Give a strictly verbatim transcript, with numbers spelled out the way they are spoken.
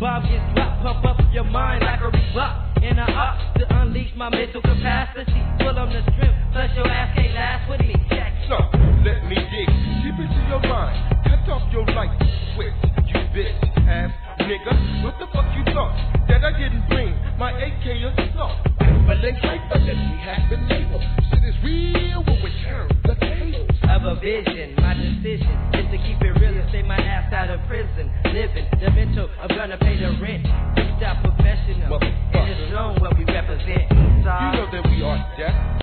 Bob gets dropped, pump up your mind like a Reebok. And I opt to unleash my mental capacity. Full on the strength, plus your ass can't last with me. Check. So, let me dig. Keep it to your mind. Cut off your light switch, you bitch ass nigga. What the fuck you thought? That I didn't bring my A K assault. But then hypothetically has been labeled. Shit is real when we turn the tables. Of a vision, my decision is to keep it real and stay my ass out of prison. Living the mental, I'm gonna pay the rent. Freestyle professional, and it's known what we represent. You know that we are deaf.